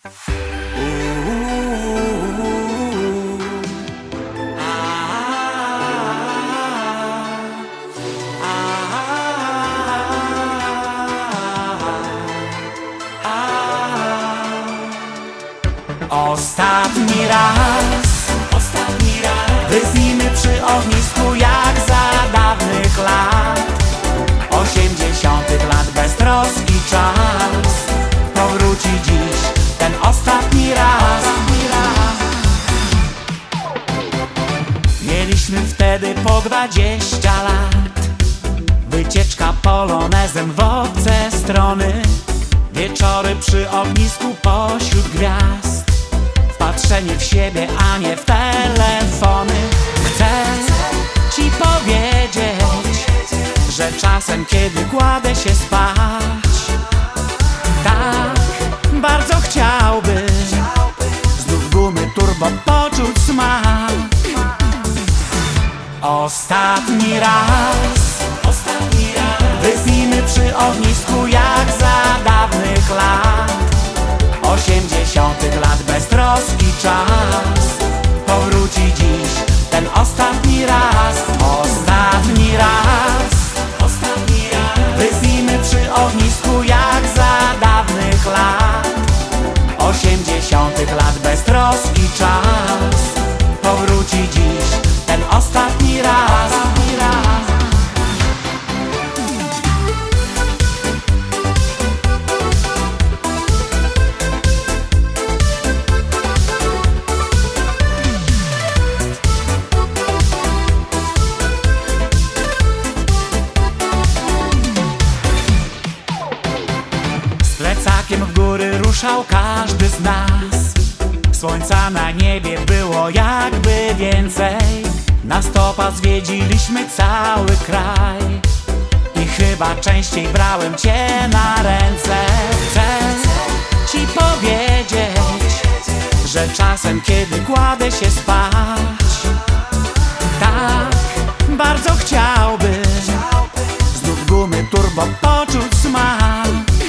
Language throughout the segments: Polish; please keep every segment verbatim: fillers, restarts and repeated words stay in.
Ostatni raz, ostatni raz wypijmy przy ognisku jak za dawnych lat. Osiemdziesiątych lat beztroski czas powróci dziś ten ostatni raz. Mieliśmy wtedy po dwadzieścia lat, wycieczka polonezem w obce strony, wieczory przy ognisku pośród gwiazd, patrzenie w siebie, a nie w telefony. Chcę ci powiedzieć, że czasem kiedy kładę się spać, tak bardzo chciałbym znów gumy turbo poczuć smak. Ostatni raz, ostatni raz wypijmy przy ognisku jak za dawnych lat. Osiemdziesiątych lat beztroski czas powróci dziś ten ostatni raz. Ostatni raz, ostatni raz wypijmy przy ognisku jak za dawnych lat. Osiemdziesiątych lat beztroski czas powróci dziś ten ostatni raz. Z plecakiem w góry ruszał każdy z nas. Słońca na niebie było jakby więcej. Na stopa zwiedziliśmy cały kraj i chyba częściej brałem cię na ręce. Chcę ci powiedzieć, że czasem kiedy kładę się spać, tak bardzo chciałbym znów gumy turbo poczuć smak.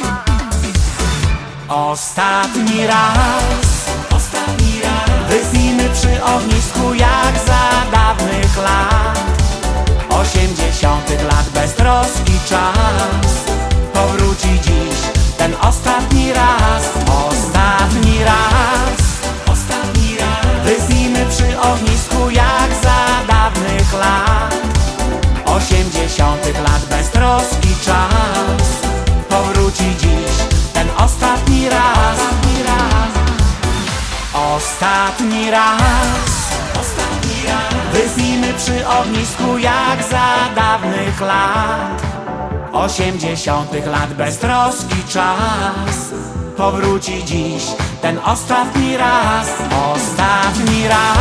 Ostatni raz, ostatni raz wypijmy przy ognisku jak za dawnych lat. Osiemdziesiątych lat beztroski czas powróci dziś ten ostatni raz. Ostatni raz, ostatni raz wypijmy przy ognisku jak za dawnych lat. Osiemdziesiątych lat beztroski czas powróci dziś ten ostatni raz. Ostatni raz, ostatni raz wypijmy przy ognisku jak za dawnych lat. Osiemdziesiątych lat beztroski czas powróci dziś ten ostatni raz. Ostatni raz.